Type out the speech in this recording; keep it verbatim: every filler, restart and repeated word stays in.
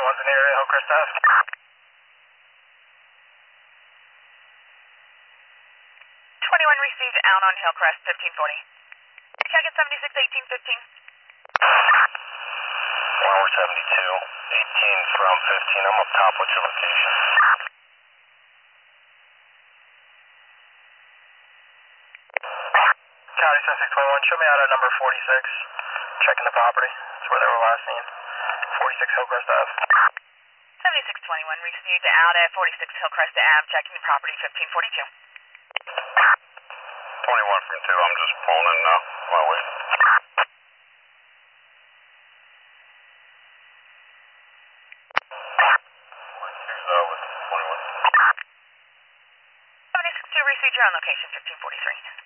twenty-one's in the area, Hillcrest Ave. twenty-one received out on Hillcrest, fifteen forty. Check at seventy-six eighteen fifteen. One, we're seventy-two, eighteen from fifteen. I'm up top. What's your location? County seventy-six twenty-one, show me out at number forty-six. Checking the property. That's where they were last seen. forty-six Hillcrest Ave. seventy-six twenty-one received out at forty-six Hillcrest Ave, checking the property, fifteen forty-two. twenty-one from two, I'm just pulling in now. My way. seventy-six two received, you're on location, fifteen forty-three.